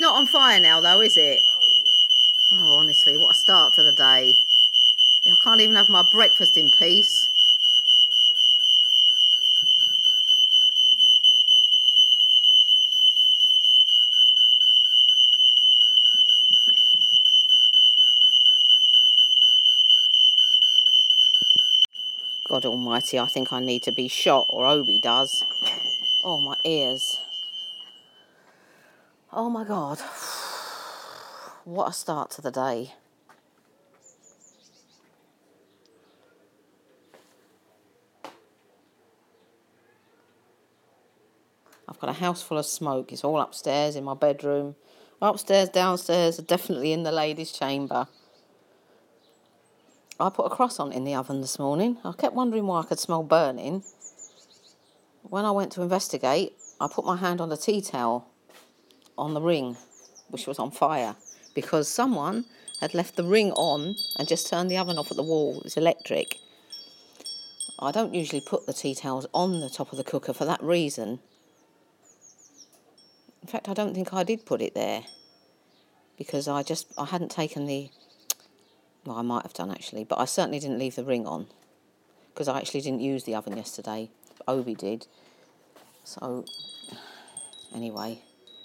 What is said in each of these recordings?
not on fire now, though, is it? Oh, honestly, what a start to the day. I can't even have my breakfast in peace. God almighty, I think I need to be shot, or Obi does. Oh, my ears. Oh, my God. What a start to the day. I've got a house full of smoke. It's all upstairs in my bedroom. Upstairs, downstairs, definitely in the ladies' chamber. I put a croissant in the oven this morning. I kept wondering why I could smell burning. When I went to investigate, I put my hand on the tea towel on the ring, which was on fire, because someone had left the ring on and just turned the oven off at the wall. It's electric. I don't usually put the tea towels on the top of the cooker for that reason. In fact, I don't think I did put it there, because I hadn't taken the... Well, I might have done actually, but I certainly didn't leave the ring on, because I actually didn't use the oven yesterday. Obi did. So, anyway,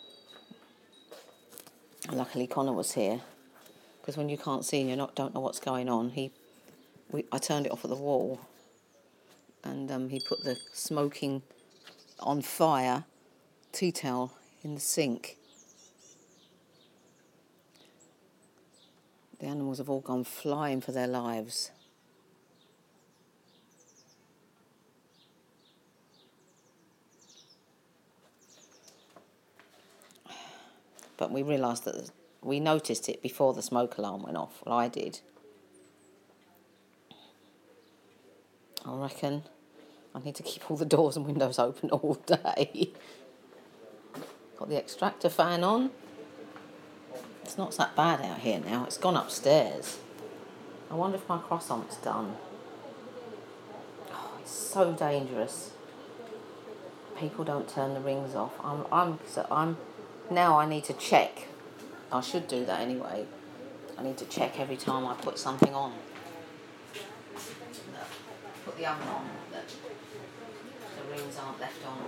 luckily Connor was here, because when you can't see and don't know what's going on, I turned it off at the wall, and he put the smoking on fire tea towel in the sink. The animals have all gone flying for their lives. But we realised that we noticed it before the smoke alarm went off. Well, I did. I reckon I need to keep all the doors and windows open all day. Got the extractor fan on. It's not that bad out here now. It's gone upstairs. I wonder if my croissant's done. Oh, it's so dangerous. People don't turn the rings off. Now I need to check. I should do that anyway. I need to check every time I put something on. Put the oven on, that the rings aren't left on.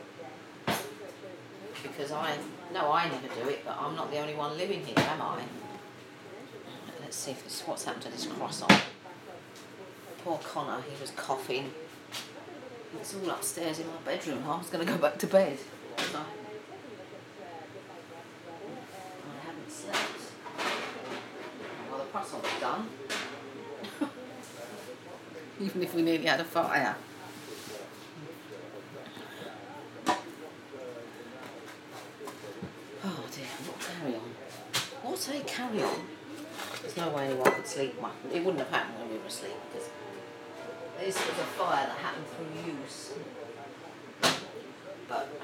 Because I never do it, but I'm not the only one living here, am I? Let's see what's happened to this croissant. Poor Connor, he was coughing. It's all upstairs in my bedroom. I was going to go back to bed. I haven't slept. Well, the croissant's done. Even if we nearly had a fire. Oh dear, what carry on? What a carry on? There's no way anyone could sleep. Well, it wouldn't have happened when we were asleep, because this was a fire that happened through use. But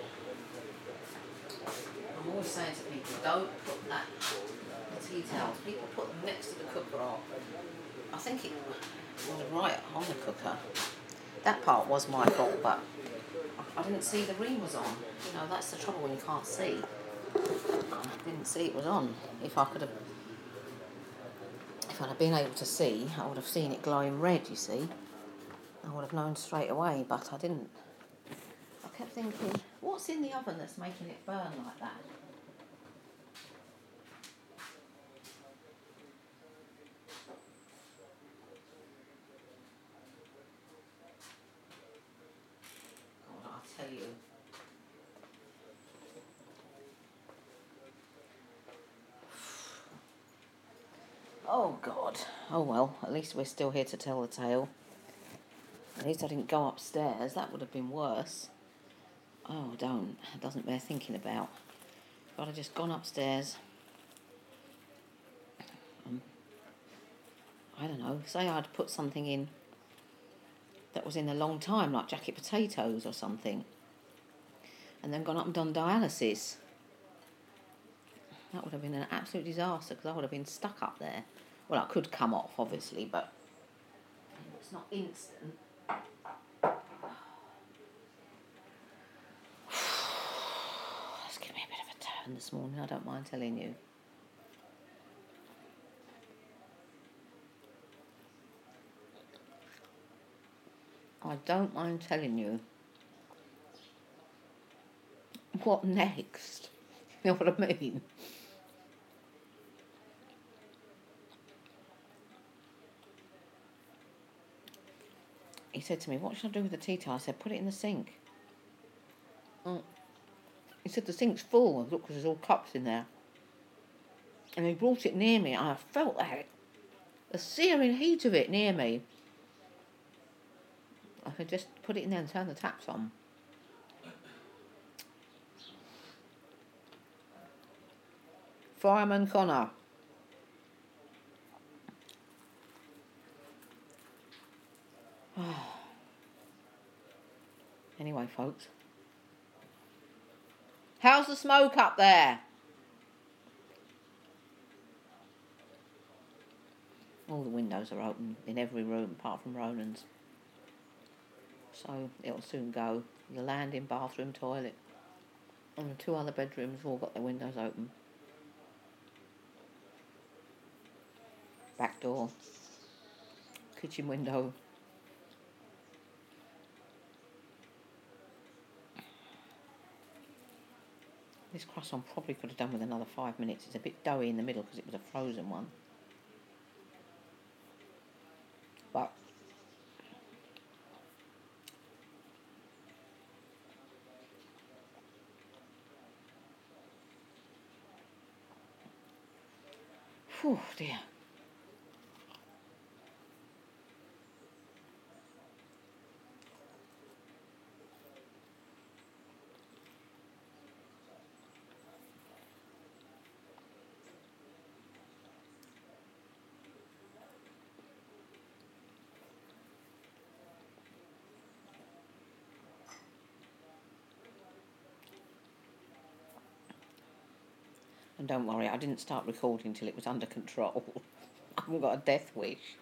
I'm always saying to people, don't put the tea towels. People put them next to the cooker. Or I think it was right on the cooker. That part was my fault, but I didn't see the ring was on. You know, that's the trouble when you can't see. I didn't see it was on. If I'd have been able to see, I would have seen it glowing red, you see. I would have known straight away, but I didn't. I kept thinking, what's in the oven that's making it burn like that? God, I'll tell you. Oh, God. Oh, well, at least we're still here to tell the tale. At least I didn't go upstairs. That would have been worse. Oh, don't. It doesn't bear thinking about. If I'd have just gone upstairs, I don't know, say I'd put something in that was in a long time, like jacket potatoes or something, and then gone up and done dialysis. That would have been an absolute disaster, because I would have been stuck up there. Well, I could come off, obviously, but it's not instant. Let's give me a bit of a happened this morning, I don't mind telling you. I don't mind telling you. What next? You know what I mean? He said to me, what should I do with the tea towel? I said, put it in the sink. He said, the sink's full. Look, because there's all cups in there. And he brought it near me. I felt that. The searing heat of it near me. I could just put it in there and turn the taps on. Fireman Connor. Anyway, folks. How's the smoke up there? All the windows are open in every room apart from Ronan's. So it'll soon go. The landing, bathroom, toilet. And the 2 other bedrooms have all got their windows open. Back door. Kitchen window. This croissant probably could have done with another 5 minutes. It's a bit doughy in the middle because it was a frozen one. But oh dear. And don't worry, I didn't start recording till it was under control. I haven't got a death wish.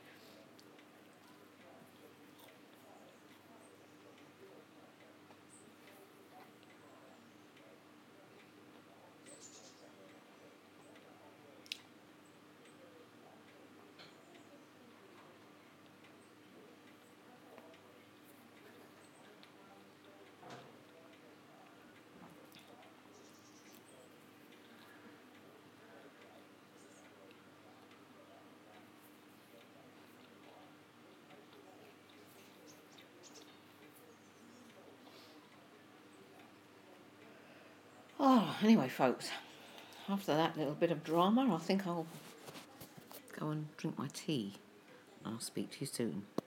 Oh, anyway, folks, after that little bit of drama, I think I'll go and drink my tea. I'll speak to you soon.